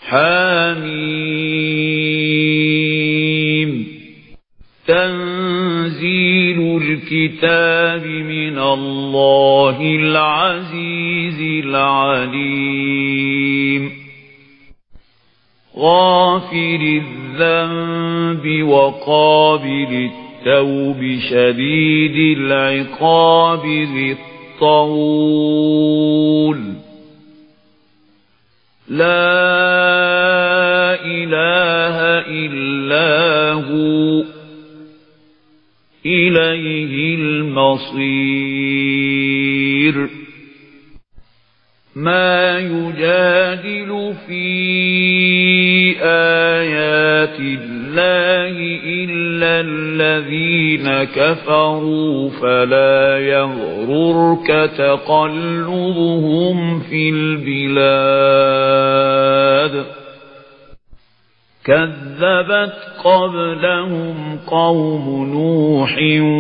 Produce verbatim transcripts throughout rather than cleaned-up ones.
حميم تنزيل الكتاب من الله العزيز العليم غافر الذنب وقابل التوب شديد العقاب ذي الطول لا إله إلا هو إليه المصير ما يجادل في آيات الله إلا الذين كفروا فلا يغررك تقلبهم في البلاد كذبت قبلهم قوم نوح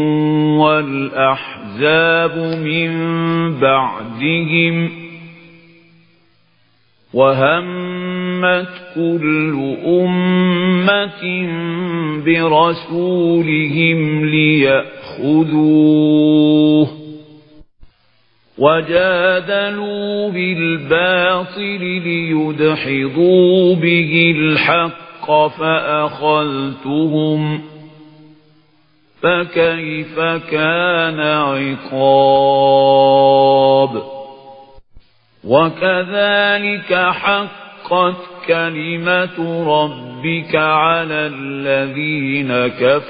والأحزاب من بعدهم وهمت كل أمة برسولهم ليأخذوه وجادلوا بالباطل ليدحضوا به الحق فأخذتهم فكيف كان عقاب وكذلك حقت كلمة ربك على الذين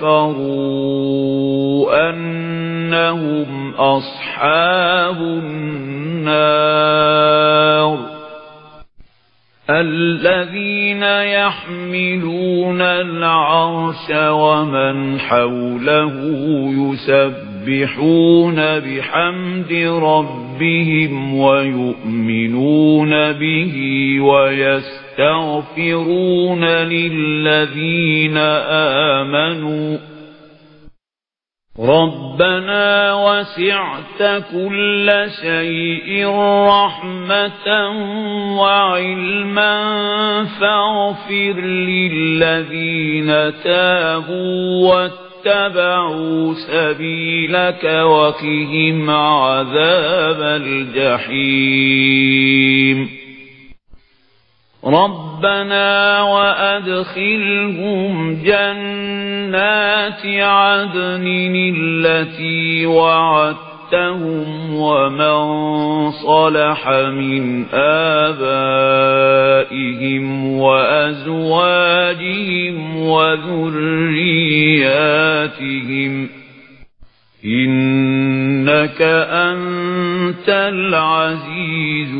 كفروا أنهم أصحاب النار الذين يحملون العرش ومن حوله يسبحون بحمد ربهم ويؤمنون به ويستغفرون للذين آمنوا ربنا وسعت كل شيء رحمة وعلما فاغفر للذين تابوا واتبعوا سبيلك وقهم عذاب الجحيم ربنا وأدخلهم جنات عدن التي وعدتهم ومن صلح من آبائهم وأزواجهم وذرياتهم إنك أنت العزيز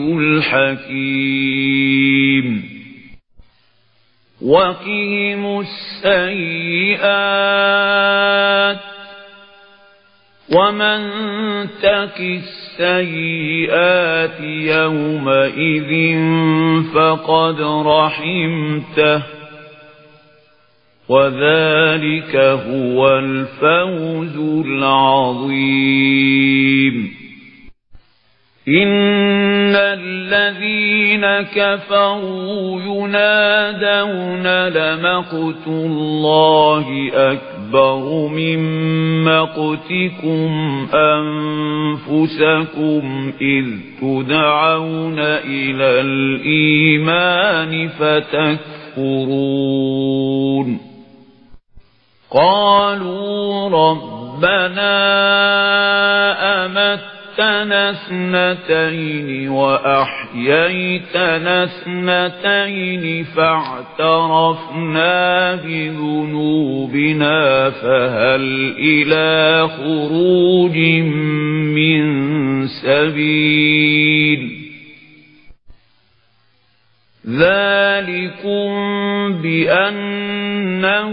الحكيم وقهم السيئات ومن تق السيئات يومئذ فقد رحمته وذلك هو الفوز العظيم إن الذين كفروا ينادون لمقت الله أكبر من مقتكم أنفسكم إذ تدعون إلى الإيمان فتكفرون قالوا ربنا أمتنا اثنتين وأحييتنا اثنتين فاعترفنا بذنوبنا فهل إلى خروج من سبيل ذلكم بأنه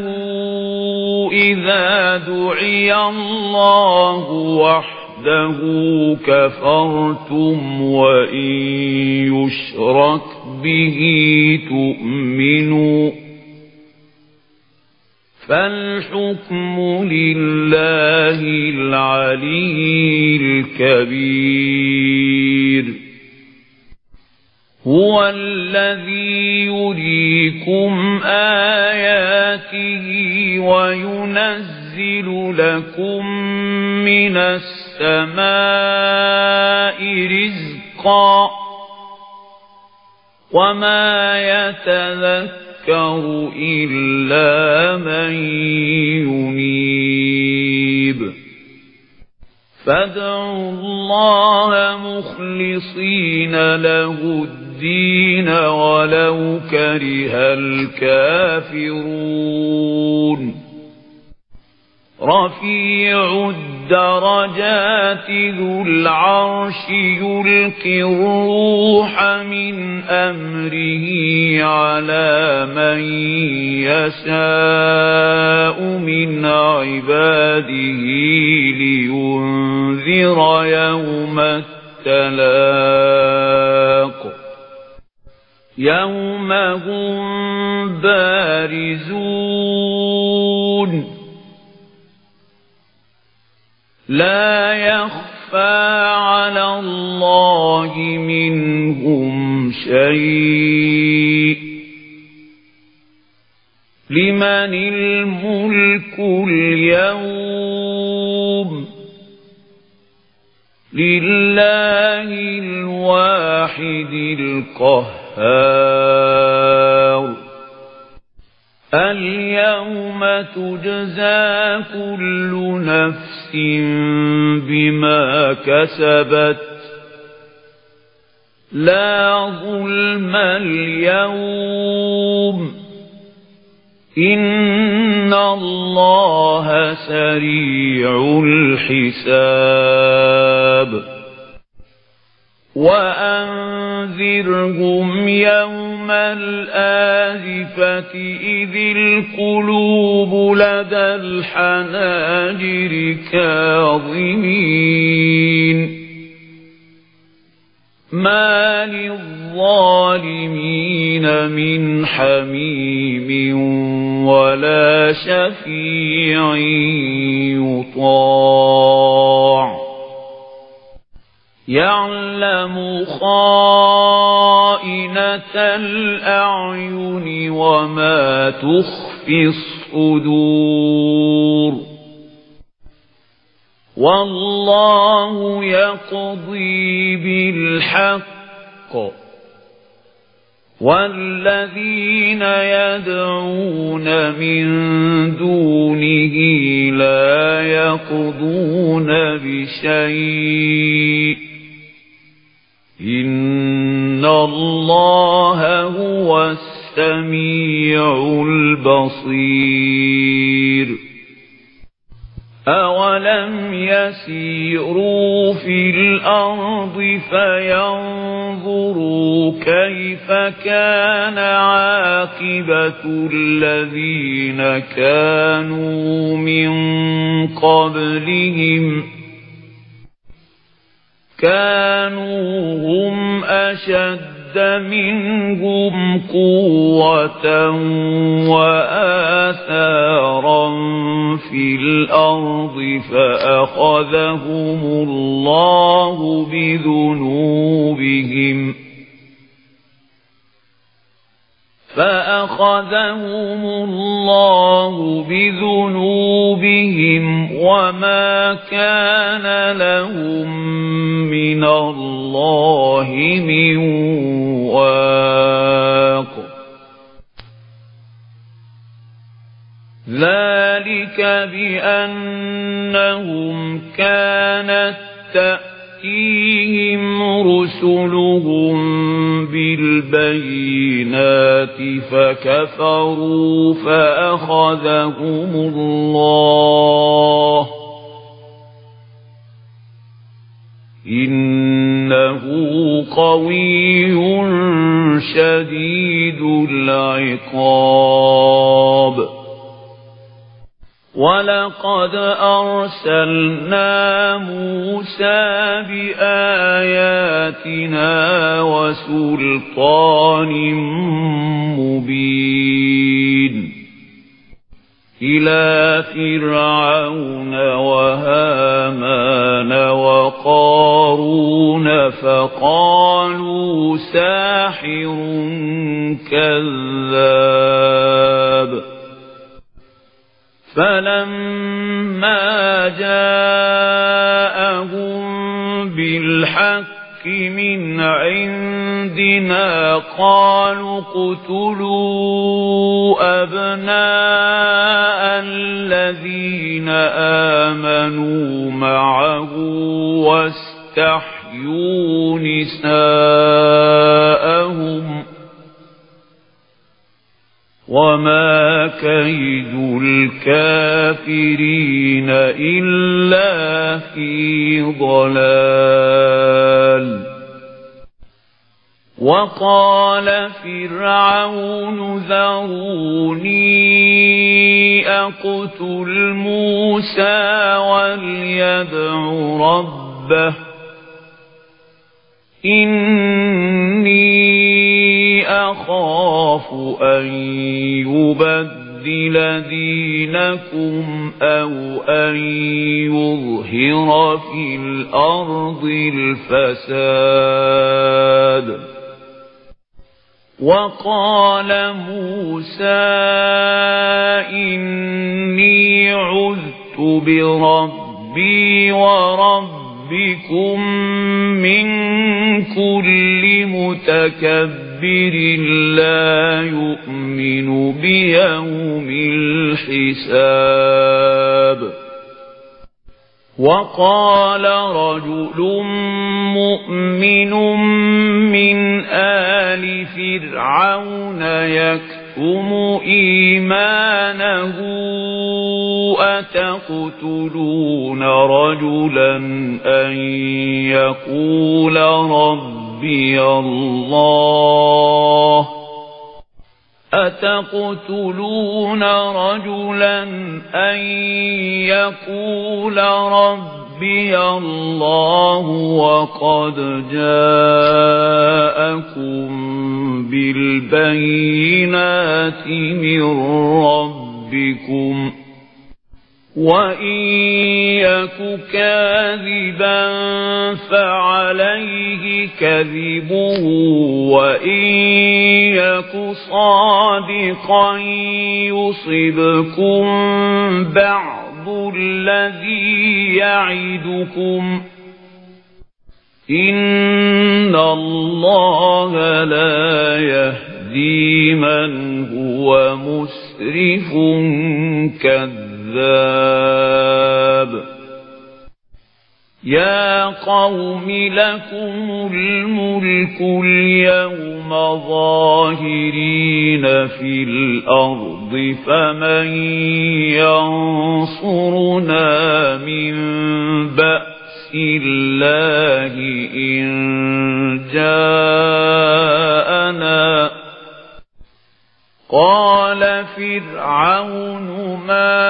إذا دعي الله وحده كفرتم وإن يشرك به تؤمنوا فالحكم لله العلي الكبير هو الذي يريكم آياته وينزل لكم من السماء رزقا وما يتذكر إلا من ينيب فادعوا الله مخلصين له الدين ولو كره الكافرون رفيع الدرجات ذو العرش يلقي الروح من أمره على من يشاء من عباده لينذر يوم التلاق يوم هم بارزون لا يخفى على الله منهم شيء لمن الملك اليوم لله الواحد القهار اليوم تجزى كل نفس بما كسبت لا ظلم اليوم إن الله سريع الحساب وأنذرهم يوم الآزفة إذ القلوب لدى الحناجر كاظمين ما للظالمين من حميم ولا شفيع يطاع يعلم خائنة الأعين وما تخفي الصدور والله يقضي بالحق والذين يدعون من دونه لا يقضون بشيء إن الله هو السميع البصير أولم يسيروا في الأرض فينظروا كيف كان عاقبة الذين كانوا من قبلهم كانوا هم أشد منهم قوة وآثارا في الأرض فأخذهم الله بذنوبهم فأخذهم الله بذنوبهم وما كان لهم من الله من واق ذلك بأنهم كانت تأتيهم رسلهم بالبينات فكفروا فأخذهم الله إنه قوي شديد العقاب ولقد أرسلنا موسى بآياتنا وسلطان مبين إلى فرعون وهامان وقارون فقالوا ساحر كذاب فلما جاءهم بالحق من عندنا قالوا اقتلوا أبناء الذين آمنوا معه واستحيوا نساءهم وما كيد الكافرين إلا في ضلال وقال فرعون ذروني أقتل موسى وليدع ربه إني أخاف أن يبدل دينكم أو أن يظهر في الأرض الفساد وقال موسى إني عذت بربي وربكم من كل متكبر لا يؤمن بيوم الحساب وقال رجل مؤمن من آل فرعون يكتم إيمانه أتقتلون رجلا أن يقول ربي الله أتقتلون رجلا أن يقول ربي الله وقد جاءكم بالبينات من ربكم وإن يك كاذبا فعليه كذبه وإن يك صادقا يصبكم بعض الذي يعدكم إن الله لا يهدي من هو مسرف كذاب يا قوم لكم الملك اليوم ظاهرين في الأرض فمن ينصرنا من بأس الله إن جاءنا قال فرعون ما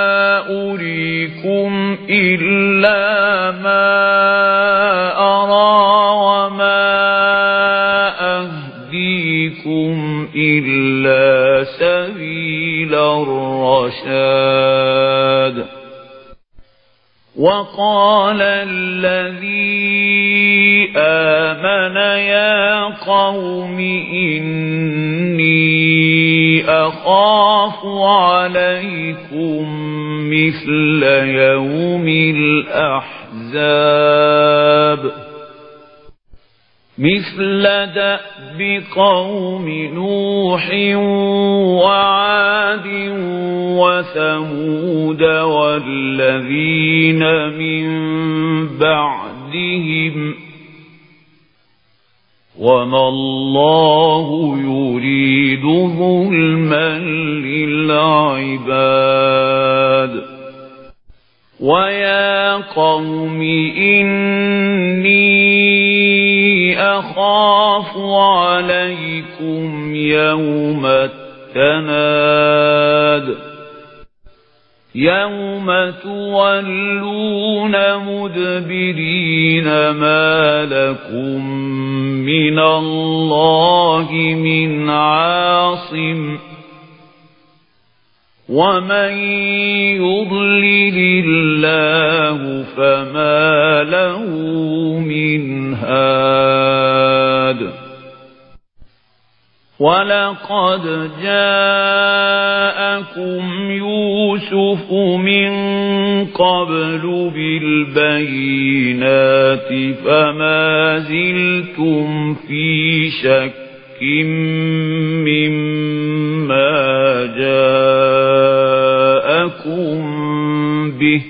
أريكم إلا ما أرى وما أهديكم إلا سبيل الرشاد وقال الذي آمن يا قوم إني أخاف عليكم مثل يوم الأحزاب مثل دأب قوم نوح وعاد وثمود والذين من بعدهم وما الله يريد ظلما للعباد ويا قوم إني أخاف عليكم يوم التناد يوم تولون مدبرين ما لكم من الله من عاصم ومن يضلل الله فما له من هاد وَلَقَدْ جَاءَكُمْ يُوسُفُ مِنْ قَبْلُ بِالْبَيِّنَاتِ فَمَا زِلْتُمْ فِي شَكٍّ مِّمَّا جَاءَكُمْ بِهِ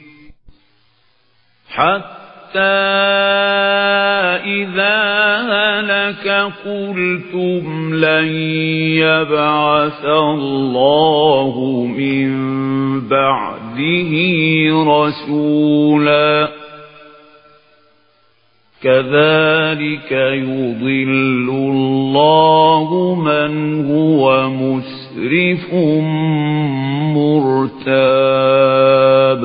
حَتَّى إِذَا هَلَكَ قُلْتُمْ لَن يَبْعَثَ اللَّهُ مِن بَعْدِهِ رَسُولًا كَذَلِكَ يُضِلُّ اللَّهُ مَنْ هُوَ مُسْرِفٌ مُرْتَابٌ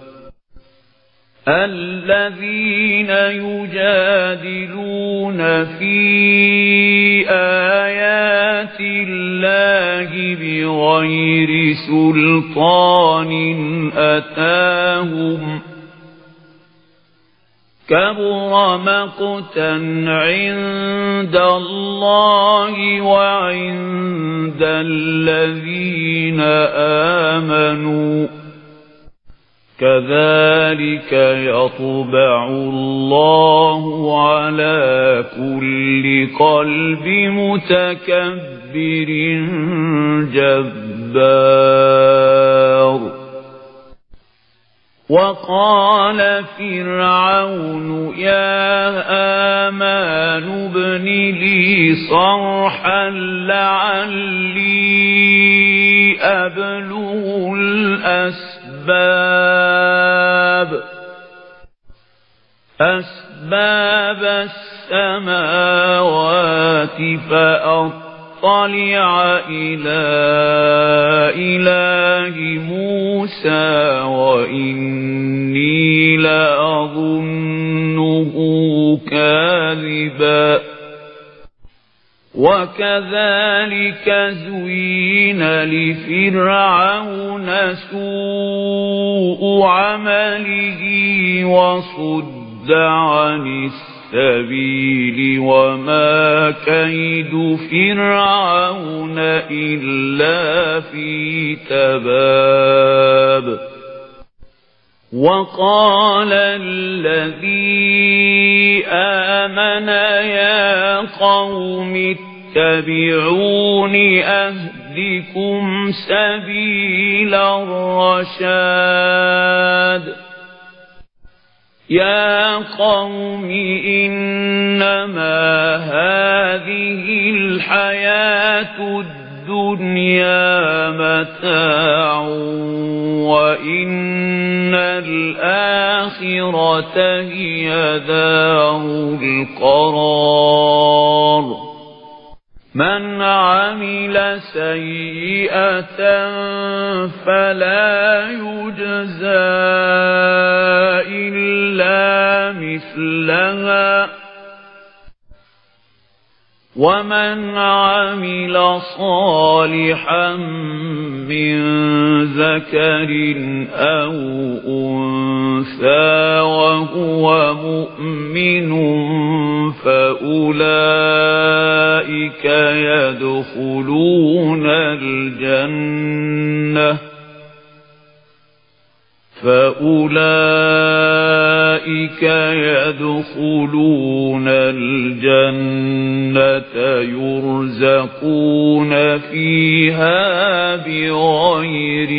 الَّذِينَ يُجَادِلُونَ فِي آيَاتِ اللَّهِ بِغَيْرِ سُلْطَانٍ أَتَاهُمْ كَبُرَ مَقْتًا عِندَ اللَّهِ وَعِندَ الَّذِينَ آمَنُوا كَذَلِكَ يَطْبَعُ اللَّهُ عَلَى كُلِّ قَلْبِ مُتَكَبِّرٍ جَبَّارٍ وَقَالَ فِرْعَوْنُ يَا هَامَانُ ابْنِ لِي صَرْحًا لَعَلِّي أَبْلُغُ الْأَسْبَابَ أَسْبَابَ السَّمَاوَاتِ فَأَطَّلِعَ إِلَى إِلَهِ مُوسَى وَإِنِّي لَأَظُنُّهُ كَاذِبًا وَكَذَلِكَ زُيِّنَ لِفِرْعَوْنَ سُوءُ عَمَلِهِ وَصُدَّ عَنِ السَّبِيلِ وَمَا كَيْدُ فِرْعَوْنَ إِلَّا فِي تَبَابٍ وَقَالَ الَّذِي آمَنَ يَا قَوْمِ اتَّبِعُونِ أَهْدِكُمْ سَبِيلَ الرَّشَادِ يَا قَوْمِ إِنَّمَا هَذِهِ الْحَيَاةُ الدُّنْيَا مَتَاعٌ وَإِنَّ الْآخِرَةَ هِيَ دَارُ الْقَرَارِ مَنْ عَمِلَ سَيِّئَةً فَلَا يُجْزَى إِلَّا مِثْلَهَا وَمَنْ عَمِلَ صَالِحًا مِنْ ذَكَرٍ أَوْ أُنْثَى وَهُوَ مُؤْمِنٌ فَأُولَئِكَ يَدْخُلُونَ الْجَنَّةَ فَأُولَئِكَ يَدْخُلُونَ الْجَنَّةَ يُرْزَقُونَ فِيهَا بِغَيْرِ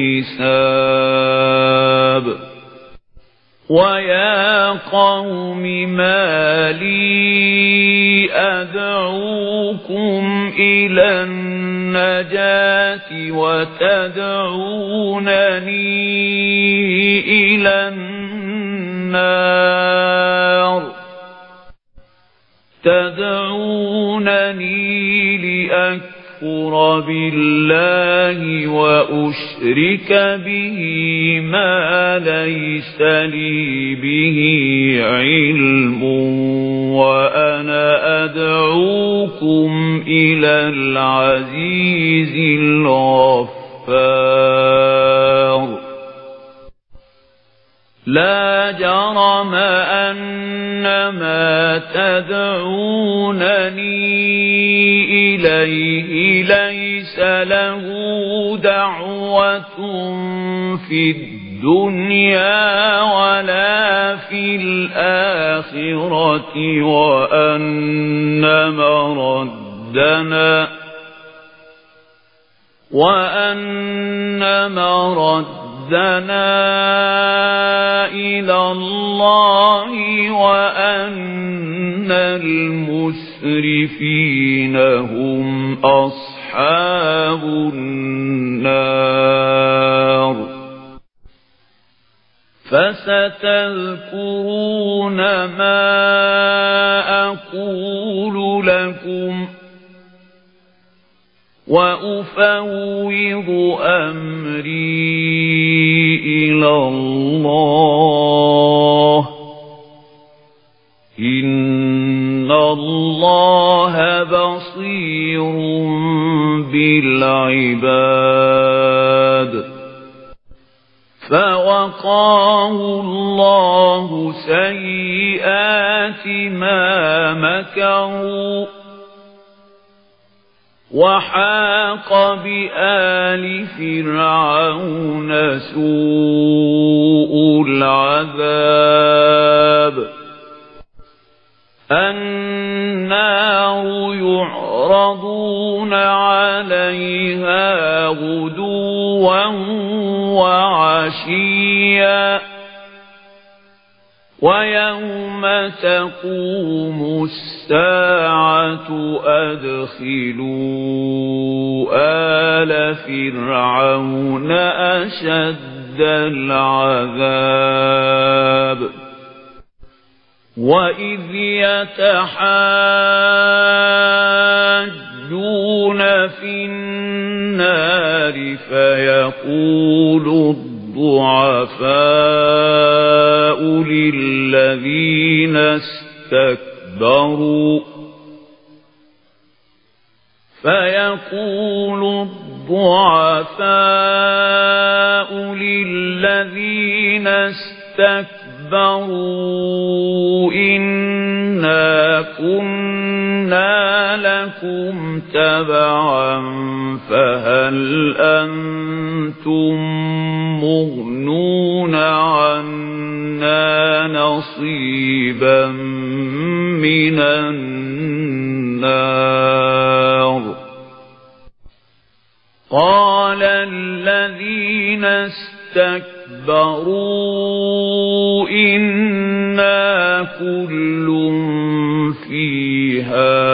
حِسَابٍ وَيَا قَوْمِ مَا لِي أَدْعُوكُمْ إِلَى النَّجَاةِ وَتَدْعُونَنِي إِلَى النَّارِ تَدْعُونَنِي لِأَكْفُرَ بِاللَّهِ وَأُشْرِكَ بِهِ مَا لَيْسَ لِي بِهِ عِلْمٌ وَأَنَا أَدْعُوكُمْ إِلَى الْعَزِيزِ الْغَفَّارِ لا جرم أن ما تدعونني إليه ليس له دعوة في الدنيا ولا في الآخرة وأن مردنا وأن مردنا إلى الله وأن المسرفين هم أصحاب النار فستذكرون ما أقول لكم وأفوض أمري إلى الله إن الله بصير بالعباد فوقاه الله سيئات ما مكروا وحاق بآل فرعون سوء العذاب النار يعرضون عليها غدوا وعشيا ويوم تقوم الساعة أدخلوا آل فرعون أشد العذاب وإذ يتحاجون في النار فيقول الضعفاء للذين استكبروا فيقول الضعفاء للذين استكبروا إنا كنا لكم تبعا فهل أنتم مغنون عنا نصيبا من النار قال الذين استكبروا إنا كل فيها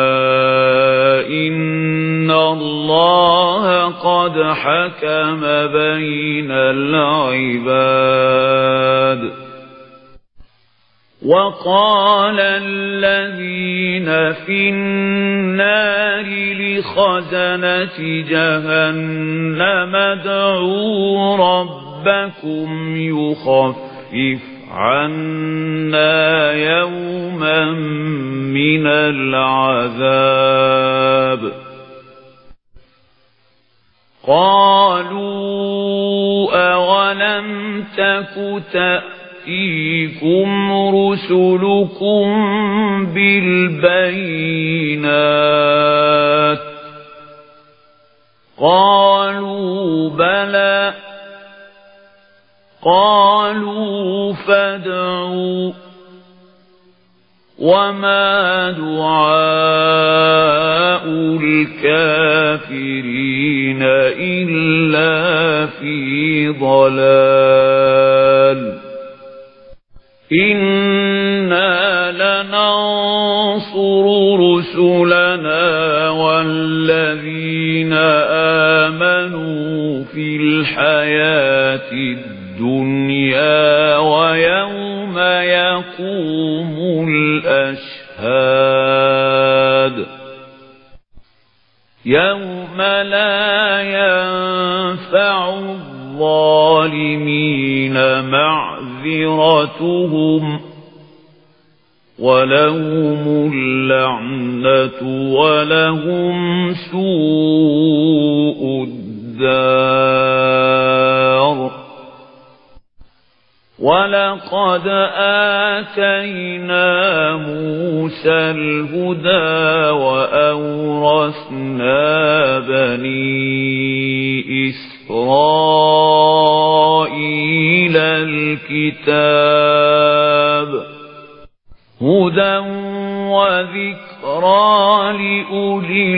إن الله قد حكم بين العباد وقال الذين في النار لخزنة جهنم ادعوا ربكم يخفف عنا يوما من العذاب قالوا أولم تك تأتيكم رسلكم بالبينات قالوا بلى قالوا فادعوا وما دعاء الكافرين إلا في ضلال إنا لننصر رسلنا والذين آمنوا في الحياة الدنيا ويوم يقوم الأشهاد يوم لا ينفع الظالمين معذرتهم ولهم اللعنة ولهم سوء الدار وَلَقَدْ آتَيْنَا مُوسَى الْهُدَى وَأَوْرَثْنَا بَنِي إِسْرَائِيلَ الْكِتَابَ هُدًى وَذِكْرَى لِأُولِي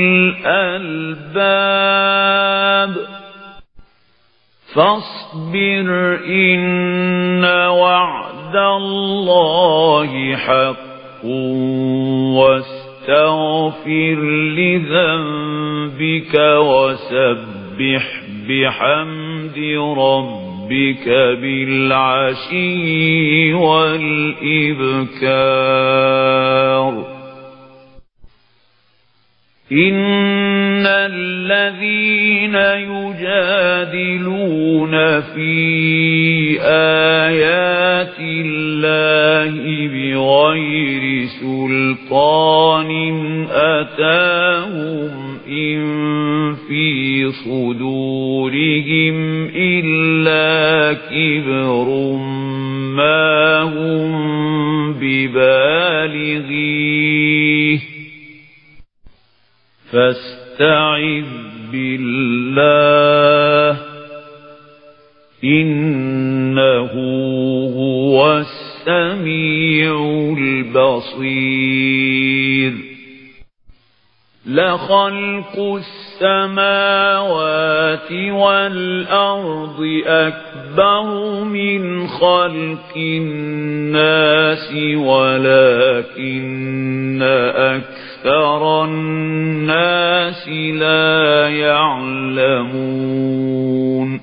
الْأَلْبَابِ فاصبر إن وعد الله حق واستغفر لذنبك وسبح بحمد ربك بالعشي والإبكار إن الذين يجادلون في آيات الله بغير سلطان أتاهم إن في صدورهم إلا كبر ما هم ببالغيه فاستعذ بالله إنه هو السميع البصير لخلق السماوات والأرض أكبر من خلق الناس ولكن أكثر الناس لا يعلمون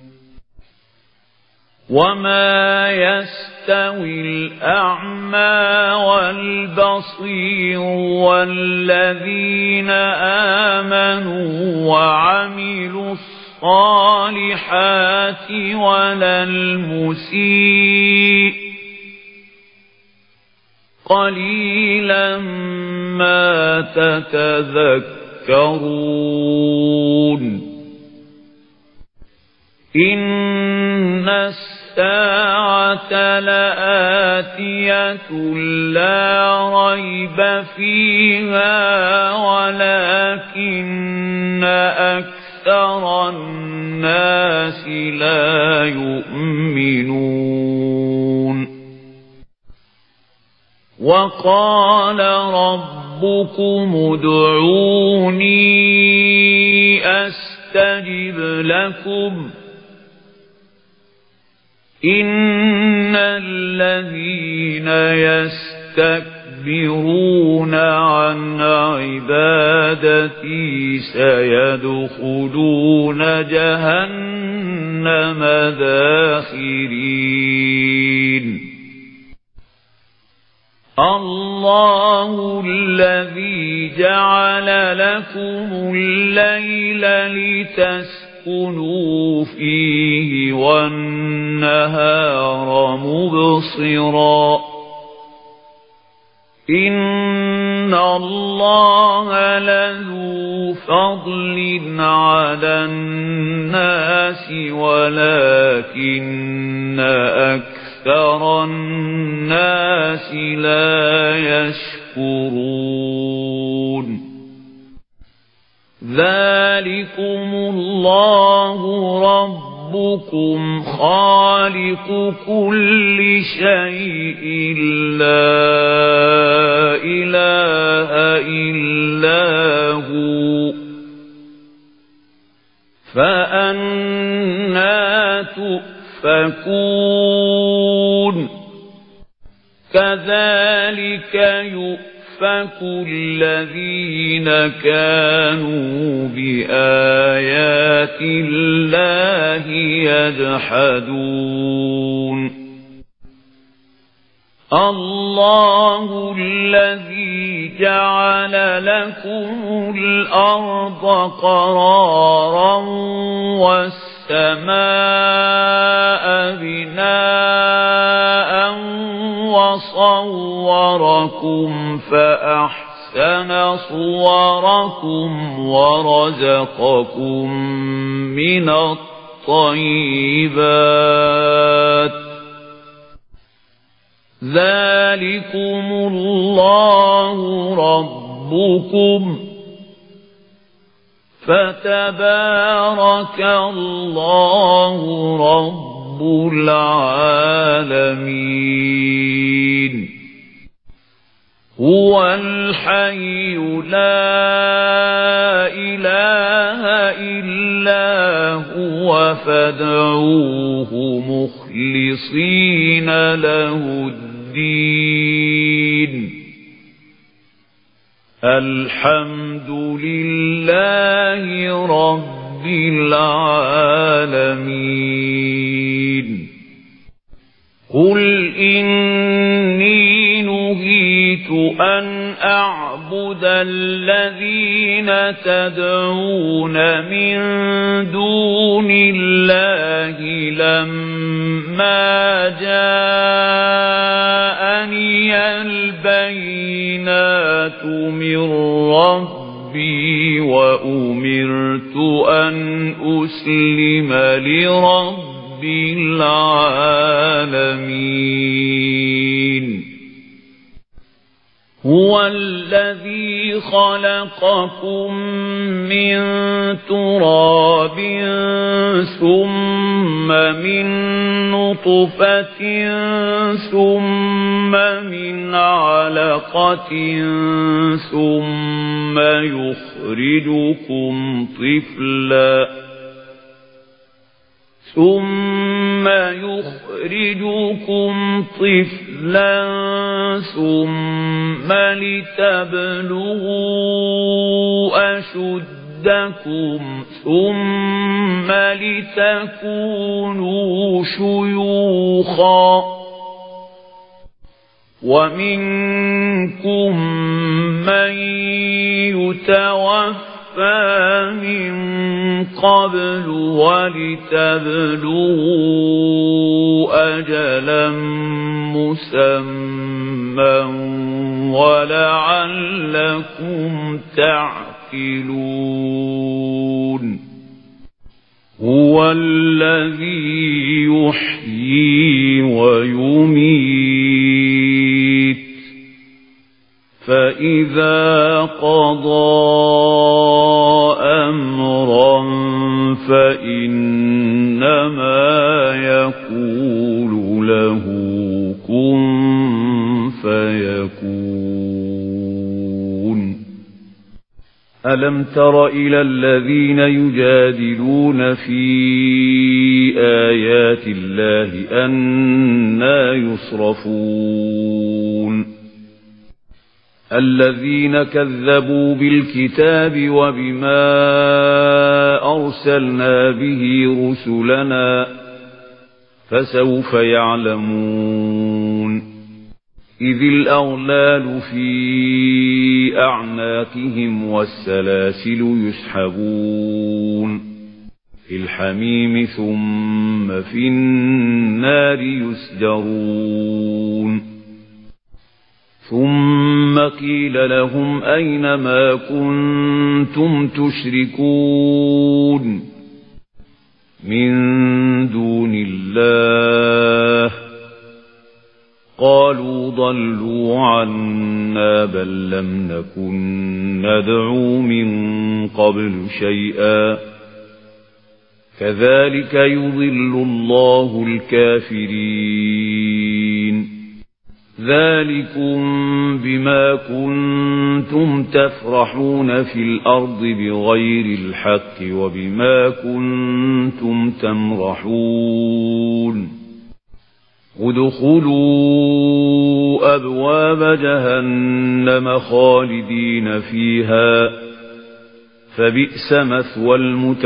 وما يستوي الأعمى والبصير والذين آمنوا وعملوا الصالحات ولا المسيء قليلا ما تتذكرون إن الساعة لآتية لا ريب فيها ولكن أكثر الناس لا يؤمنون وقال ربكم ادعوني أستجب لكم إن الذين يستكبرون عن عبادتي سيدخلون جهنم داخرين الله الذي جعل لكم الليل لتسكنوا فيه والنهار مبصرا إن الله لذو فضل على الناس ولكن أكثر الناس لا يشكرون ذلكم الله ربكم خالق كل شيء لا إله إلا هو فأنى تؤفكون كذلك يؤفكون يؤفك الذين كانوا بآيات الله يجحدون الله الذي جعل لكم الأرض قرارا والسماء بناء وصوركم فأحسن صوركم ورزقكم من الطيبات ذلكم الله ربكم فتبارك الله رب العالمين هو الحي لا إله إلا هو فادعوه مخلصين له الدين الحمد لله رب العالمين قل إني نهيت أن أعبد الذين تدعون من دون الله لما جاءني البينات من ربي وأمرت أن أسلم لرب العالمين هو الذي خلقكم من تراب ثم من نطفة ثم من علقة ثم يخرجكم طفلا ثم يخرجكم طفلا ثم لتبلغوا أشدكم ثم لتكونوا شيوخا ومنكم من يتوفى من قبل ولتبلغوا أجلا مسمى ولعلكم تعقلون هو الذي يحيي ويميت فإذا قضى أمرا فإنما يقول له كن فيكون ألم تر إلى الذين يجادلون في آيات الله أنى يصرفون الذين كذبوا بالكتاب وبما أرسلنا به رسلنا فسوف يعلمون إذ الأغلال في أعناقهم والسلاسل يسحبون في الحميم ثم في النار يسجرون ثم قيل لهم أين ما كنتم تشركون من دون الله قالوا ضلوا عنا بل لم نكن ندعو من قبل شيئا كذلك يضل الله الكافرين ذلكم بما كنتم تفرحون في الأرض بغير الحق وبما كنتم تمرحون ادخلوا أبواب جهنم خالدين فيها فبئس مثوى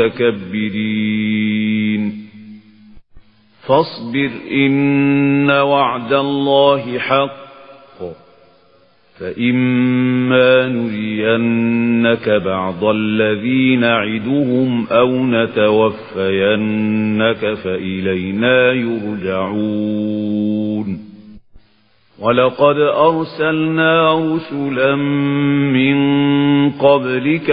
المتكبرين فاصبر إن وعد الله حق فإما نرينك بعض الذي نعدهم أو نتوفينك فإلينا يرجعون ولقد أرسلنا رسلا من قبلك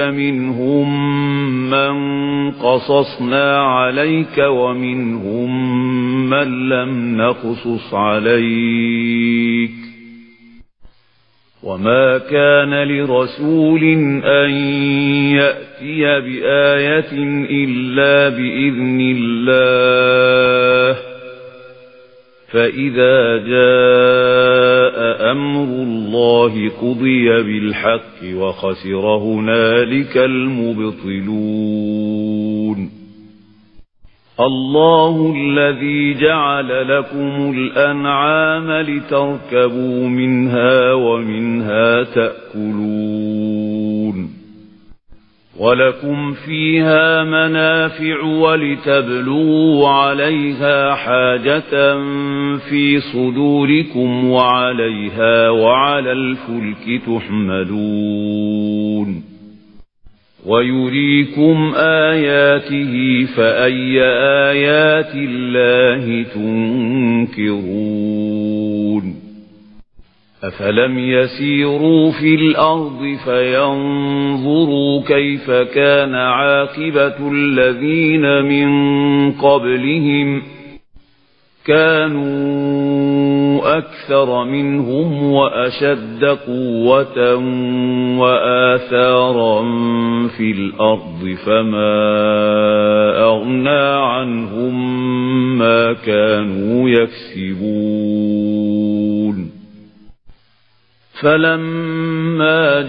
منهم من قصصنا عليك ومنهم من لم نقصص عليك وما كان لرسول أن يأتي بآية إلا بإذن الله فإذا جاء أمر الله قضي بالحق وخسر هنالك المبطلون الله الذي جعل لكم الأنعام لتركبوا منها ومنها تأكلون ولكم فيها منافع ولتبلغوا عليها حاجة في صدوركم وعليها وعلى الفلك تحملون ويريكم آياته فأي آيات الله تنكرون أفلم يسيروا في الأرض فينظروا كيف كان عاقبة الذين من قبلهم كانوا أكثر منهم وأشد قوة وآثارا في الأرض فما أغنى عنهم ما كانوا يكسبون فلما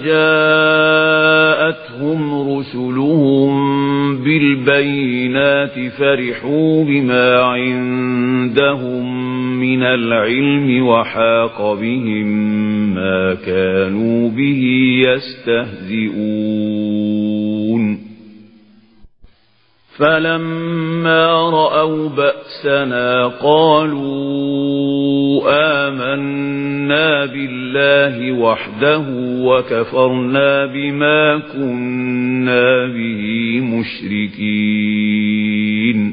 جاءتهم رسلهم بالبينات فرحوا بما عندهم من العلم وحاق بهم ما كانوا به يستهزئون فلما رأوا بأسنا قالوا آمنا بالله وحده وكفرنا بما كنا به مشركين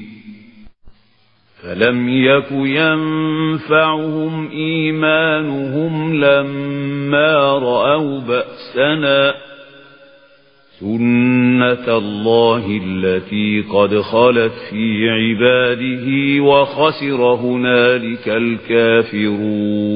فلم يك ينفعهم إيمانهم لما رأوا بأسنا سنة الله التي قد خلت في عباده وخسر هنالك الكافرون